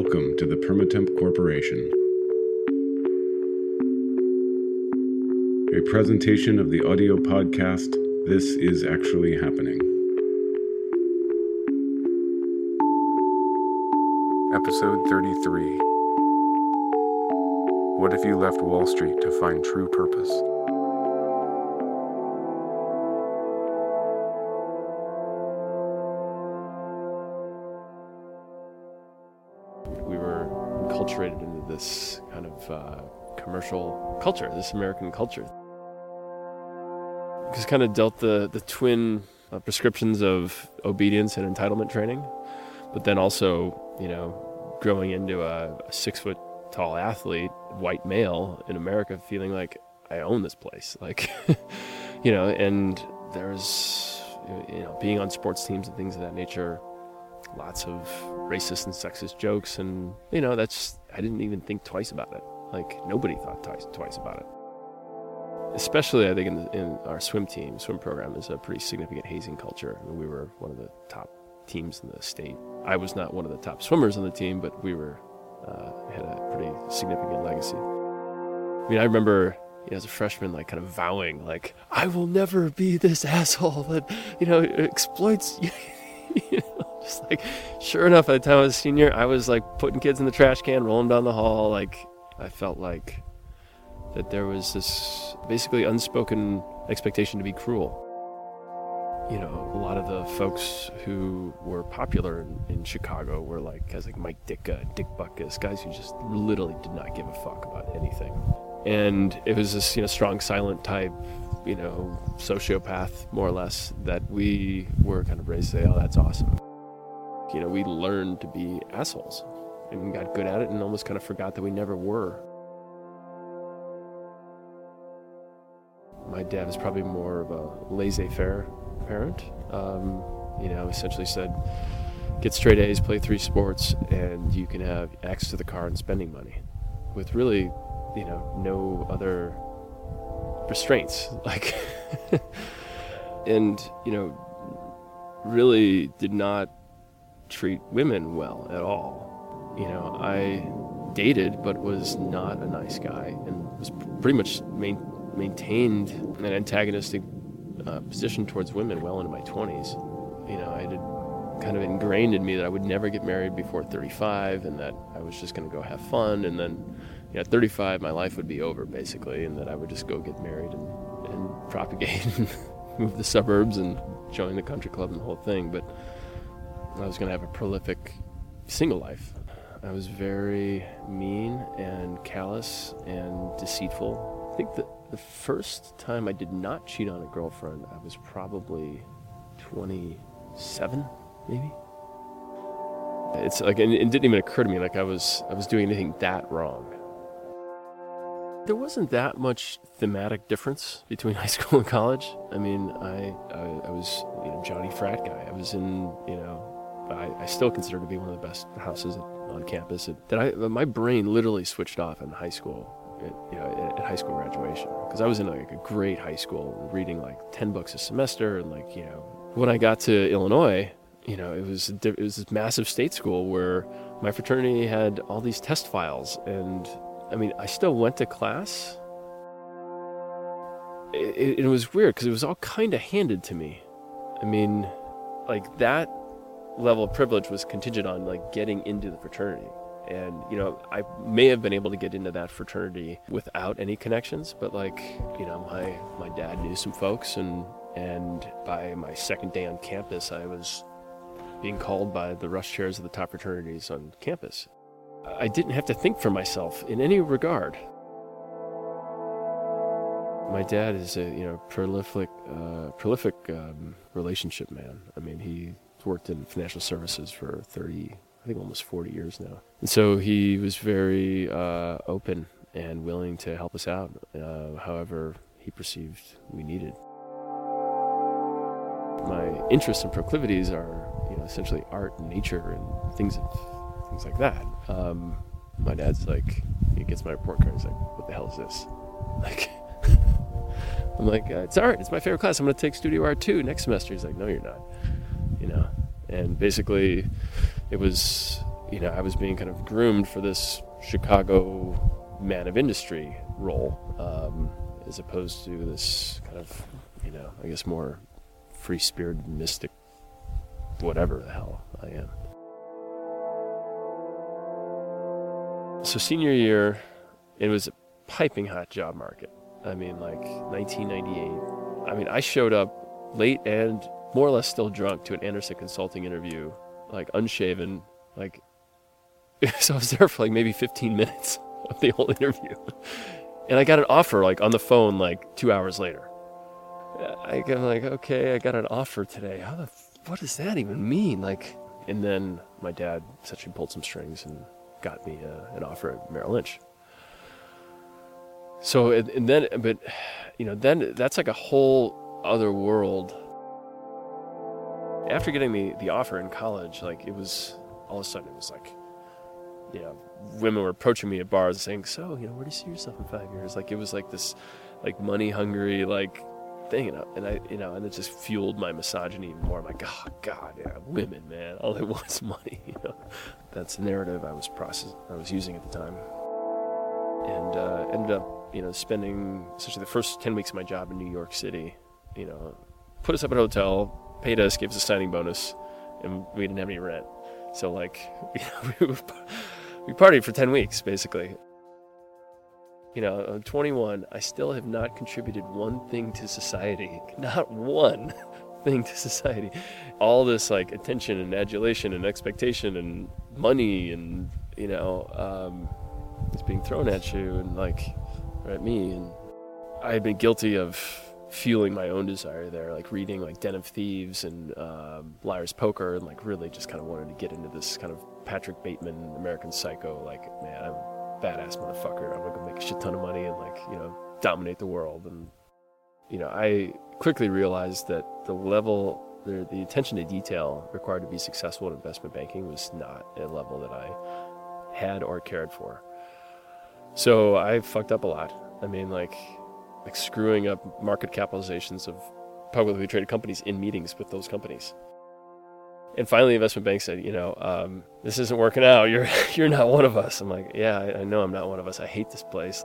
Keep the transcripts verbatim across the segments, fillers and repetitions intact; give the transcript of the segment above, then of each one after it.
Welcome to the Permatemp Corporation. A presentation of the audio podcast, This Is Actually Happening. Episode thirty-three. What if you left Wall Street to find true purpose? We were enculturated into this kind of uh, commercial culture, this American culture. Because kind of dealt the, the twin uh, prescriptions of obedience and entitlement training, but then also, you know, growing into a, a six foot tall athlete, white male in America, feeling like I own this place, like, you know, and there's, you know, being on sports teams and things of that nature, lots of racist and sexist jokes, and, you know, that's, I didn't even think twice about it. Like, nobody thought twice, twice about it. Especially, I think, in, the, in our swim team, swim program is a pretty significant hazing culture. I mean, we were one of the top teams in the state. I was not one of the top swimmers on the team, but we were uh, had a pretty significant legacy. I mean, I remember, you know, as a freshman, like, kind of vowing, like, I will never be this asshole that, you know, exploits, you know, just like, sure enough, by the time I was a senior, I was, like, putting kids in the trash can, rolling down the hall, like, I felt like that there was this basically unspoken expectation to be cruel. You know, a lot of the folks who were popular in, in Chicago were like guys like Mike Ditka, Dick Butkus, guys who just literally did not give a fuck about anything. And it was this, you know, strong, silent type, you know, sociopath, more or less, that we were kind of raised to say, oh, that's awesome. You know, we learned to be assholes and got good at it and almost kind of forgot that we never were. My dad was probably more of a laissez-faire parent. Um, you know, essentially said, get straight A's, play three sports, and you can have access to the car and spending money, with really, you know, no other restraints. Like, and you know, really did not treat women well at all. You know, I dated, but was not a nice guy, and was pretty much main. maintained an antagonistic uh, position towards women well into my twenties. You know, I had kind of ingrained in me that I would never get married before thirty-five, and that I was just going to go have fun, and then, you know, at thirty-five my life would be over basically, and that I would just go get married and, and propagate and move to the suburbs and join the country club and the whole thing. But I was going to have a prolific single life. I was very mean and callous and deceitful. I think that the first time I did not cheat on a girlfriend, I was probably twenty-seven, maybe. It's like, and it didn't even occur to me like I was I was doing anything that wrong. There wasn't that much thematic difference between high school and college. I mean, I I, I was, you know, Johnny frat guy. I was in, you know, I, I still consider to be one of the best houses on campus. That I my brain literally switched off in high school. At, you know, at high school graduation, because I was in like a great high school, reading like ten books a semester, and like, you know, when I got to Illinois, you know, it was it was this massive state school where my fraternity had all these test files, and I mean, I still went to class. It, it, it was weird because it was all kind of handed to me. I mean, like that level of privilege was contingent on like getting into the fraternity. And, you know, I may have been able to get into that fraternity without any connections, but like, you know, my, my dad knew some folks, and, and by my second day on campus, I was being called by the rush chairs of the top fraternities on campus. I didn't have to think for myself in any regard. My dad is a, you know, prolific, uh, prolific um, relationship man. I mean, he worked in financial services for thirty I think almost forty years now. And so he was very uh, open and willing to help us out, uh, however he perceived we needed. My interests and proclivities are, you know, essentially art and nature and things of, things like that. Um, my dad's like, he gets my report card, he's like, what the hell is this? Like, I'm like, uh, it's art, it's my favorite class, I'm going to take studio art too next semester. He's like, no, you're not, you know. And basically, it was, you know, I was being kind of groomed for this Chicago man of industry role, um, as opposed to this kind of, you know, I guess more free-spirited, mystic, whatever the hell I am. So senior year, it was a piping hot job market. I mean, like nineteen ninety-eight. I mean, I showed up late and more or less still drunk to an Andersen Consulting interview, like unshaven, like, so I was there for like maybe fifteen minutes of the whole interview. And I got an offer like on the phone like two hours later. I I'm like, okay, I got an offer today. How the, f- what does that even mean? Like, and then my dad essentially pulled some strings and got me uh, an offer at Merrill Lynch. So, and, and then, but, you know, then that's like a whole other world. After getting the, the offer in college, like it was, all of a sudden it was like, you know, women were approaching me at bars and saying, so, you know, where do you see yourself in five years? Like it was like this, like money hungry, like thing, you know, and I, you know, and it just fueled my misogyny even more. I'm like, oh God, yeah, women, man, all they want is money, you know. That's the narrative I was process I was using at the time, and uh, ended up, you know, spending essentially the first ten weeks of my job in New York City. You know, put us up at a hotel, paid us, gave us a signing bonus, and we didn't have any rent. So like, you know, we, we partied for ten weeks basically. You know, I'm twenty-one. I still have not contributed one thing to society, not one thing to society. All this like attention and adulation and expectation and money and, you know, um, it's being thrown at you and like, or at me. And I had been guilty of fueling my own desire there, like reading like Den of Thieves and um, Liar's Poker, and like really just kind of wanted to get into this kind of Patrick Bateman, American Psycho, like, man, I'm a badass motherfucker. I'm gonna go make a shit ton of money and like, you know, dominate the world. And, you know, I quickly realized that the level, the, the attention to detail required to be successful in investment banking was not a level that I had or cared for. So I fucked up a lot. I mean, like, like screwing up market capitalizations of publicly traded companies in meetings with those companies. And finally, the investment bank said, you know, um, this isn't working out. You're you're not one of us. I'm like, yeah, I, I know I'm not one of us. I hate this place.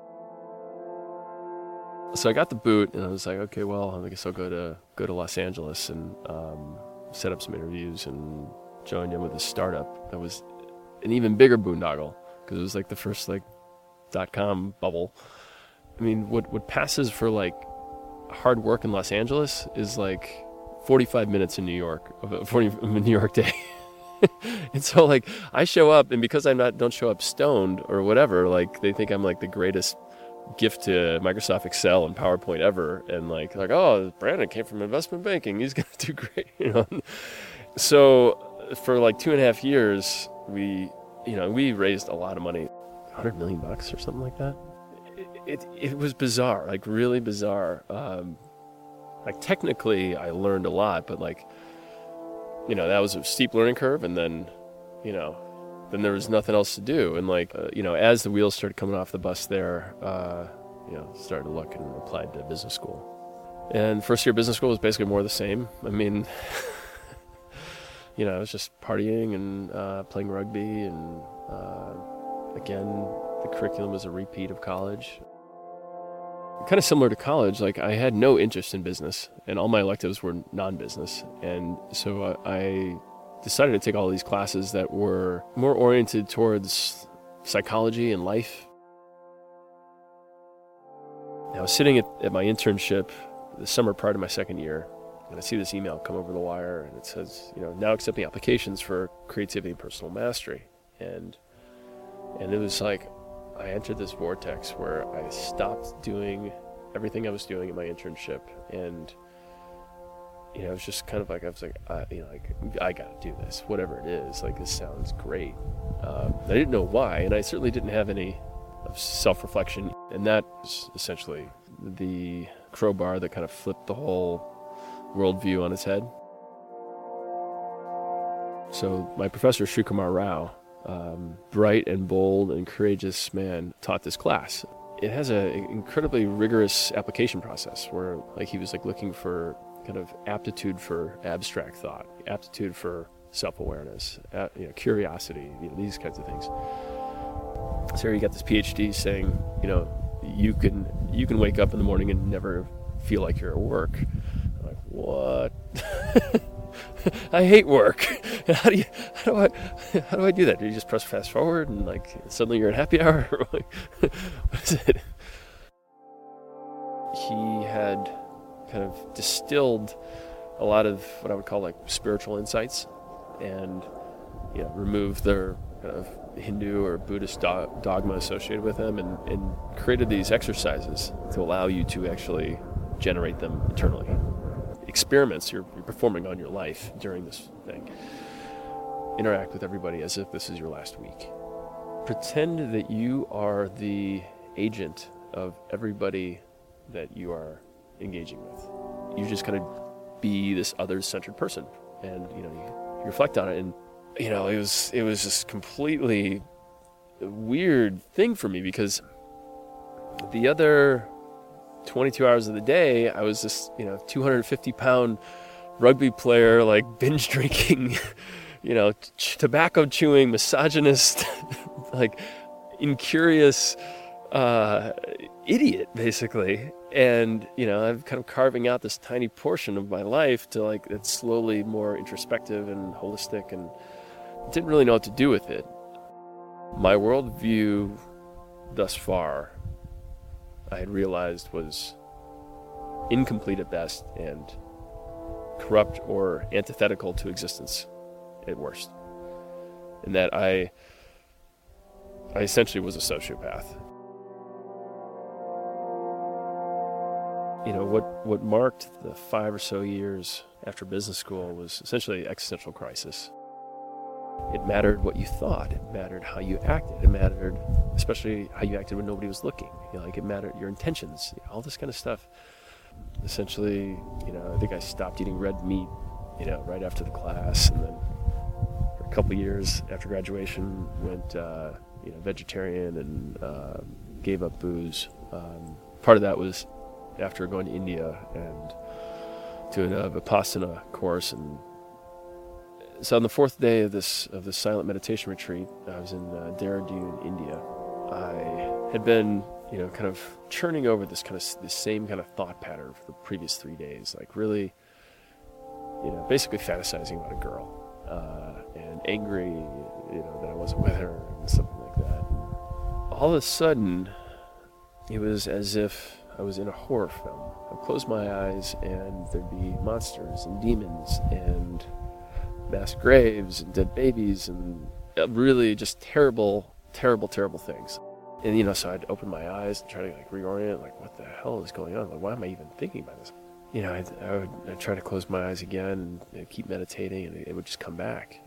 So I got the boot, and I was like, okay, well, I guess I'll go to go to Los Angeles and um, set up some interviews and joined in with a startup that was an even bigger boondoggle because it was like the first like dot-com bubble. I mean, what what passes for like hard work in Los Angeles is like forty-five minutes in New York, of a forty New York day. And so like I show up, and because I'm not don't show up stoned or whatever, like they think I'm like the greatest gift to Microsoft Excel and PowerPoint ever, and like like oh, Brandon came from investment banking, he's gonna do great, you know. So for like two and a half years, we you know we raised a lot of money, one hundred million bucks or something like that. It, it it was bizarre, like really bizarre. Um, like technically, I learned a lot, but like, you know, that was a steep learning curve, and then, you know, then there was nothing else to do. And like, uh, you know, as the wheels started coming off the bus there, uh, you know, started to look and applied to business school. And first year business school was basically more of the same. I mean, you know, I was just partying and uh, playing rugby, and uh, again, the curriculum was a repeat of college. Kind of similar to college, like I had no interest in business, and all my electives were non-business. And so uh, I decided to take all these classes that were more oriented towards psychology and life. I was sitting at, at my internship the summer prior to my second year, and I see this email come over the wire, and it says, you know, now accepting applications for creativity and personal mastery. And and it was like, I entered this vortex where I stopped doing everything I was doing in my internship, and you know, it was just kind of like I was like, uh, you know, like I got to do this, whatever it is. Like this sounds great. Um, I didn't know why, and I certainly didn't have any self-reflection, and that was essentially the crowbar that kind of flipped the whole worldview on its head. So my professor, Srikumar Rao, Um, bright and bold and courageous man, taught this class. It has an incredibly rigorous application process where like he was like looking for kind of aptitude for abstract thought, aptitude for self-awareness, uh, you know, curiosity, you know, these kinds of things. So here you got this PhD saying, you know, you can you can wake up in the morning and never feel like you're at work. I'm like, what? I hate work. How do you how do I how do I do that? Do you just press fast forward and like suddenly you're at happy hour? What is it? He had kind of distilled a lot of what I would call like spiritual insights, and you know, removed their kind of Hindu or Buddhist do- dogma associated with them, and, and created these exercises to allow you to actually generate them internally. Experiments you're, you're performing on your life during this thing. Interact with everybody as if this is your last week. Pretend that you are the agent of everybody that you are engaging with. You just kind of be this other-centered person, and you know you, you reflect on it, and you know it was it was just completely weird thing for me, because the other twenty-two hours of the day I was this you know two hundred fifty pound rugby player, like binge drinking, you know ch- tobacco chewing, misogynist, like incurious uh, idiot basically. And, you know, I'm kind of carving out this tiny portion of my life to like, it's slowly more introspective and holistic, and didn't really know what to do with it. My worldview thus far, I had realized, was incomplete at best and corrupt or antithetical to existence at worst. And that I, I essentially was a sociopath. You know, what, what marked the five or so years after business school was essentially existential crisis. It mattered what you thought. It mattered how you acted. It mattered especially how you acted when nobody was looking. You know, like it mattered your intentions, you know, all this kind of stuff. Essentially, you know, I think I stopped eating red meat, you know, right after the class, and then for a couple of years after graduation went, uh, you know, vegetarian and uh, gave up booze. Um, part of that was after going to India and doing a Vipassana course. And so on the fourth day of this of this silent meditation retreat, I was in uh, Dehradun, India. I had been, you know, kind of churning over this kind of this same kind of thought pattern for the previous three days, like really, you know, basically fantasizing about a girl uh, and angry, you know, that I wasn't with her and something like that. All of a sudden, it was as if I was in a horror film. I'd close my eyes and there'd be monsters and demons and mass graves and dead babies and really just terrible, terrible, terrible things. And, you know, so I'd open my eyes and try to like reorient, like, what the hell is going on? Like, why am I even thinking about this? You know, I'd, I would I'd try to close my eyes again and I'd keep meditating, and it, it would just come back.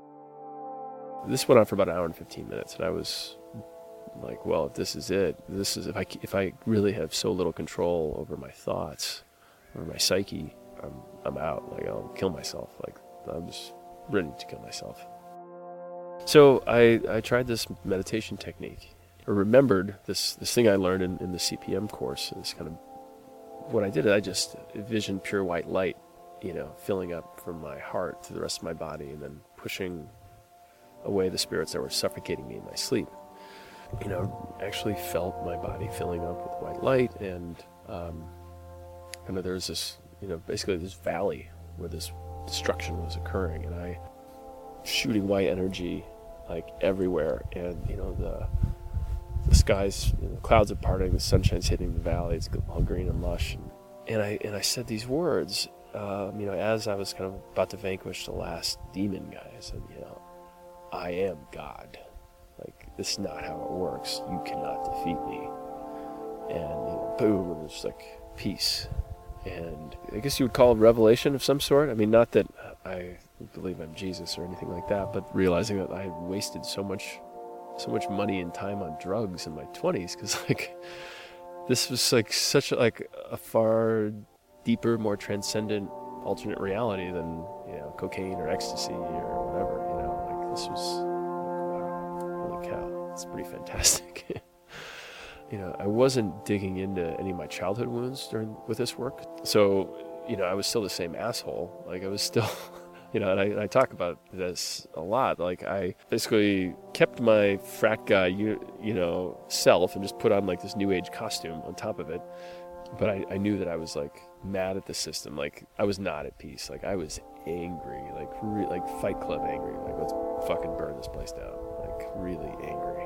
This went on for about an hour and fifteen minutes, and I was like, well, if this is it, this is, if I, if I really have so little control over my thoughts, over my psyche, I'm, I'm out. Like, I'll kill myself. Like, I'm just ready to kill myself. So I, I tried this meditation technique. I remembered this, this thing I learned in, in the C P M course. This kind of, what I did, I just envisioned pure white light, you know, filling up from my heart to the rest of my body, and then pushing away the spirits that were suffocating me in my sleep. You know, actually felt my body filling up with white light, and um, kind of there's this, you know, basically this valley where this destruction was occurring, and I shooting white energy like everywhere, and you know the the skies, you know, the clouds are parting, the sunshine's hitting the valley, it's all green and lush, and, and I and I said these words, um, you know, as I was kind of about to vanquish the last demon guy. I said, you know, I am God. Like, this is not how it works. You cannot defeat me. And, you know, boom, and it's like peace. And I guess you would call it revelation of some sort. I mean, not that I believe I'm Jesus or anything like that, but realizing that I had wasted so much, so much money and time on drugs in my twenties, because like this was like such a, like a far deeper, more transcendent alternate reality than, you know, cocaine or ecstasy or whatever. You know, like this was. Cow, it's pretty fantastic. You know, I wasn't digging into any of my childhood wounds during with this work, so you know, I was still the same asshole. Like I was still, You know, and I, I talk about this a lot. Like, I basically kept my frat guy, you, you know, self and just put on like this new age costume on top of it. But I, I knew that I was like mad at the system. Like, I was not at peace. Like, I was angry, like re- like Fight Club angry. Like, let's fucking burn this place down. Like, really angry.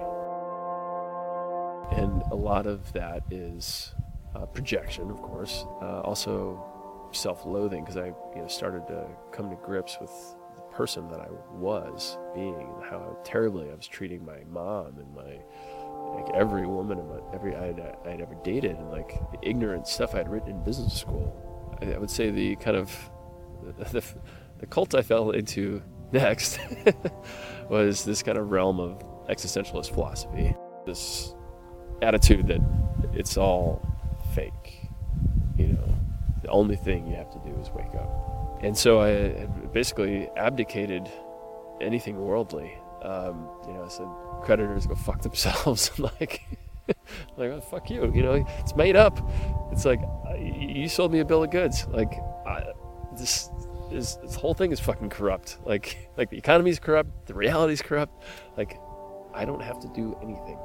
And a lot of that is uh, projection, of course. Uh, also self-loathing, because I you know started to come to grips with the person that I was being and how terribly I was treating my mom and my like every woman and my, every I'd, I'd ever dated, and like the ignorant stuff I'd written in business school. I, I would say the kind of the, the, the cult I fell into next was this kind of realm of existentialist philosophy, this attitude that it's all fake, you know. The only thing you have to do is wake up. And so I had basically abdicated anything worldly. Um, you know, I said, creditors go fuck themselves. like, like, oh, fuck you. You know, it's made up. It's like, you sold me a bill of goods. Like, I, this, this, this whole thing is fucking corrupt. Like, like the economy's corrupt. The reality's corrupt. Like, I don't have to do anything.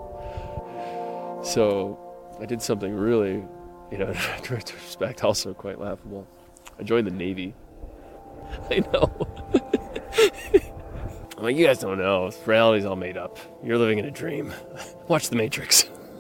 So I did something really, you know, in retrospect, also quite laughable. I joined the Navy. I know. I'm like, you guys don't know. Reality's all made up. You're living in a dream. Watch The Matrix.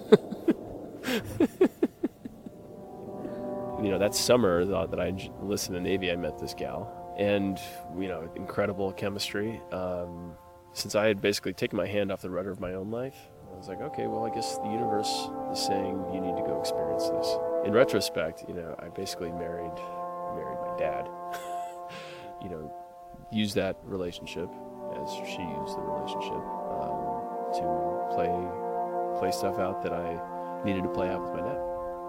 You know, that summer that I enlisted in the Navy, I met this gal. And, you know, incredible chemistry. Um, since I had basically taken my hand off the rudder of my own life, I was like, okay, well, I guess the universe is saying you need to go experience this. In retrospect, you know, I basically married married my dad. You know, used that relationship as she used the relationship um, to play play stuff out that I needed to play out with my dad.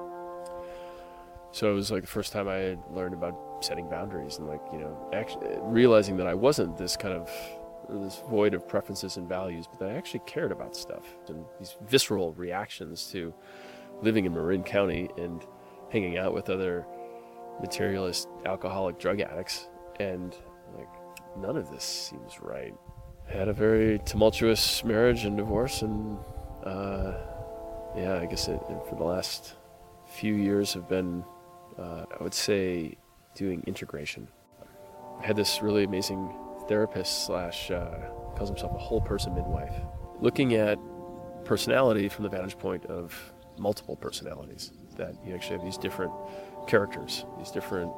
So it was like the first time I had learned about setting boundaries and like, you know, actually realizing that I wasn't this kind of this void of preferences and values, but that I actually cared about stuff and these visceral reactions to living in Marin County and hanging out with other materialist, alcoholic, drug addicts, and like none of this seems right. I had a very tumultuous marriage and divorce, and uh, yeah, I guess it, for the last few years have been, uh, I would say, doing integration. I had this really amazing therapist slash uh, calls himself a whole person midwife, looking at personality from the vantage point of multiple personalities, that you actually have these different characters, these different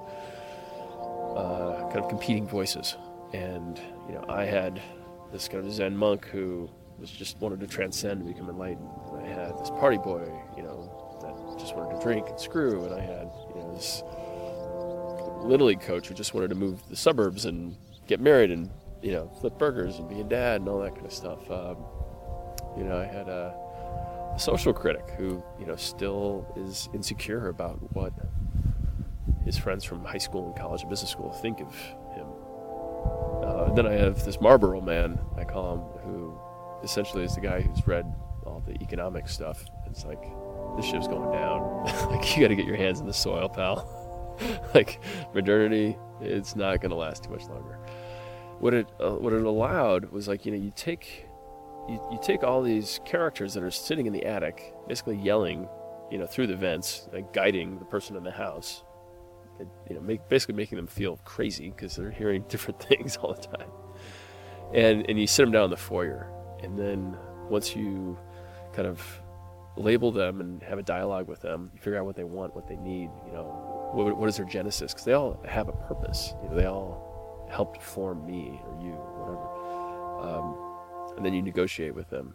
uh, kind of competing voices. And you know, I had this kind of Zen monk who was just wanted to transcend and become enlightened, and I had this party boy, you know, that just wanted to drink and screw, and I had, you know, this Little League coach who just wanted to move to the suburbs and get married and, you know, flip burgers and be a dad and all that kind of stuff. Um, you know, I had a, a social critic who, you know, still is insecure about what his friends from high school and college and business school think of him. Uh, and then I have this Marlboro man, I call him, who essentially is the guy who's read all the economic stuff. It's like, this shit's going down. Like, you got to get your hands in the soil, pal. Like, modernity, it's not going to last too much longer. What it uh, what it allowed was, like, you know, you take you, you take all these characters that are sitting in the attic, basically yelling, you know, through the vents, like guiding the person in the house, and, you know, make, basically making them feel crazy because they're hearing different things all the time. And and you sit them down in the foyer, and then once you kind of label them and have a dialogue with them, you figure out what they want, what they need, you know, what, what is their genesis, because they all have a purpose. You know, they all helped form me or you or whatever. Um, and then you negotiate with them.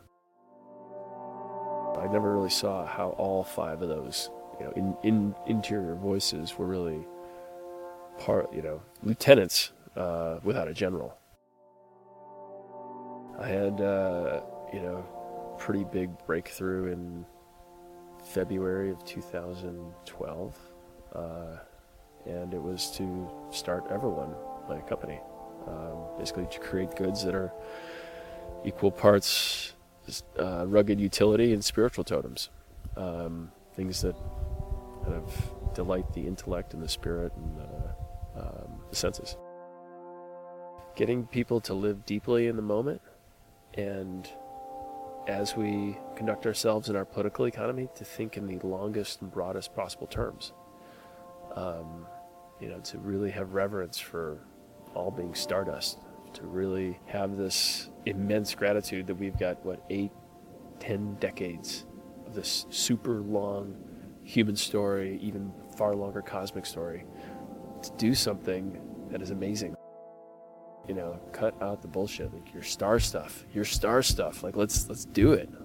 I never really saw how all five of those, you know, in, in interior voices were really part, you know, lieutenants uh, without a general. I had, uh, you know, pretty big breakthrough in February of two thousand twelve, uh, and it was to start Everone, my company, um, basically to create goods that are equal parts uh, rugged utility and spiritual totems, um, things that kind of delight the intellect and the spirit and the, um, the senses. getting people to live deeply in the moment, and as we conduct ourselves in our political economy, to think in the longest and broadest possible terms. Um, you know, to really have reverence for all being stardust, to really have this immense gratitude that we've got, what, eight, ten decades of this super long human story, even far longer cosmic story, to do something that is amazing. You know, cut out the bullshit. Like, your star stuff, your star stuff. Like, let's let's do it.